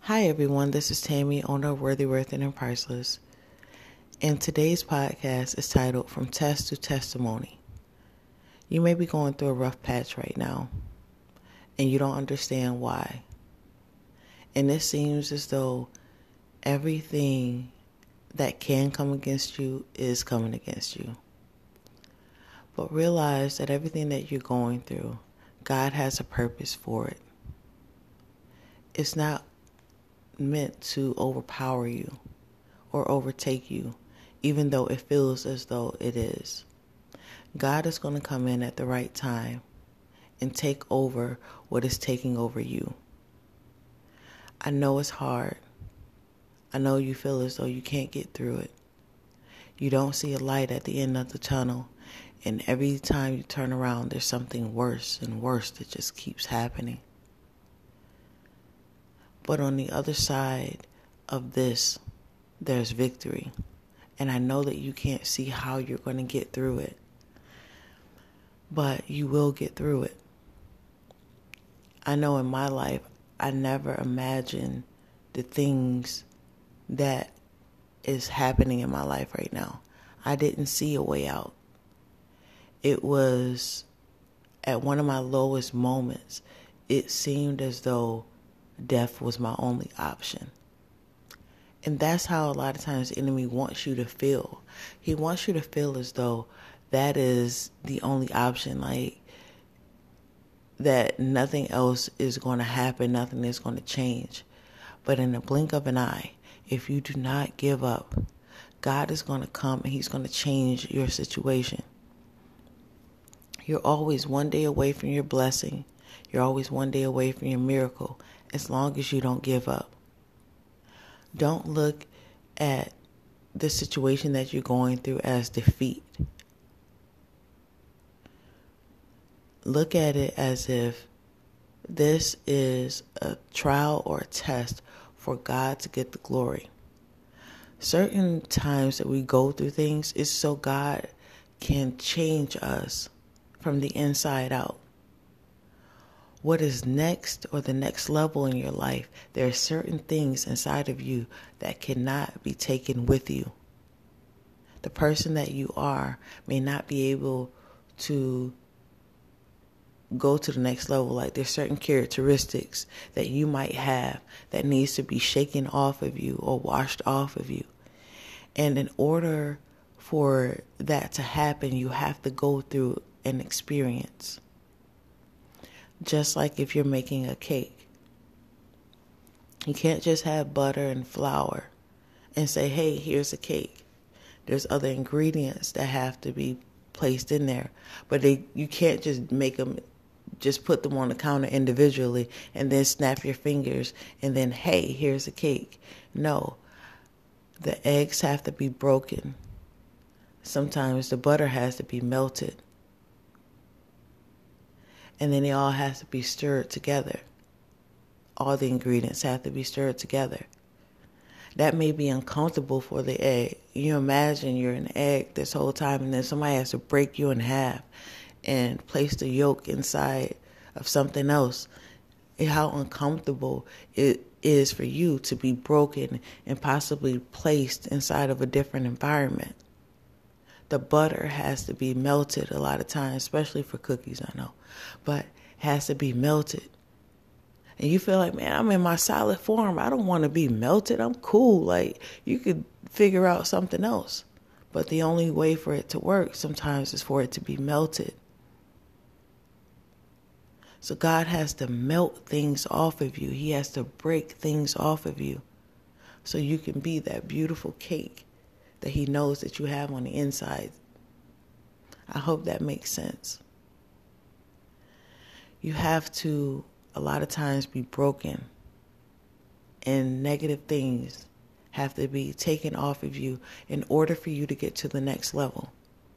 Hi everyone, this is Tammy, owner of Worthy, Worth, and Priceless. And today's podcast is titled From Test to Testimony. You may be going through a rough patch right now, and you don't understand why. And it seems as though everything that can come against you is coming against you. But realize that everything that you're going through, God has a purpose for it. It's not meant to overpower you or overtake you, even though it feels as though it is. God is going to come in at the right time and take over what is taking over you. I know it's hard. I know you feel as though you can't get through it. You don't see a light at the end of the tunnel, and every time you turn around, there's something worse and worse that just keeps happening. But on the other side of this, there's victory. And I know that you can't see how you're going to get through it. But you will get through it. I know in my life, I never imagined the things that is happening in my life right now. I didn't see a way out. It was at one of my lowest moments. It seemed as though death was my only option. And that's how a lot of times the enemy wants you to feel. He wants you to feel as though that is the only option, like that nothing else is going to happen, nothing is going to change. But in the blink of an eye, if you do not give up, God is going to come and he's going to change your situation. You're always one day away from your blessing. You're always one day away from your miracle, as long as you don't give up. Don't look at the situation that you're going through as defeat. Look at it as if this is a trial or a test for God to get the glory. Certain times that we go through things is so God can change us from the inside out. What is next, or the next level in your life, there are certain things inside of you that cannot be taken with you. The person that you are may not be able to go to the next level. Like there's certain characteristics that you might have that needs to be shaken off of you or washed off of you. And in order for that to happen, you have to go through an experience. Just like if you're making a cake. You can't just have butter and flour and say, hey, here's a cake. There's other ingredients that have to be placed in there. But you can't just make them, just put them on the counter individually and then snap your fingers and then, hey, here's a cake. No, the eggs have to be broken. Sometimes the butter has to be melted. And then it all has to be stirred together. All the ingredients have to be stirred together. That may be uncomfortable for the egg. You imagine you're an egg this whole time and then somebody has to break you in half and place the yolk inside of something else. How uncomfortable it is for you to be broken and possibly placed inside of a different environment. The butter has to be melted a lot of times, especially for cookies, I know. But has to be melted. And you feel like, man, I'm in my solid form. I don't want to be melted. I'm cool. Like, you could figure out something else. But the only way for it to work sometimes is for it to be melted. So God has to melt things off of you. He has to break things off of you so you can be that beautiful cake that he knows that you have on the inside. I hope that makes sense. You have to, a lot of times, be broken. And negative things have to be taken off of you in order for you to get to the next level.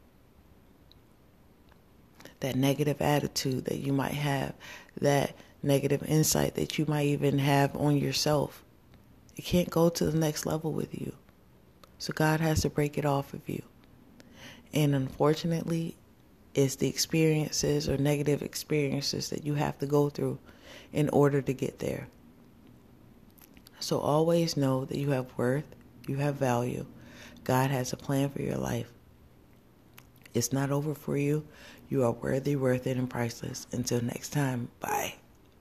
That negative attitude that you might have, that negative insight that you might even have on yourself, it can't go to the next level with you. So God has to break it off of you. And unfortunately, it's the experiences or negative experiences that you have to go through in order to get there. So always know that you have worth, you have value. God has a plan for your life. It's not over for you. You are worthy, worth it, and priceless. Until next time, bye.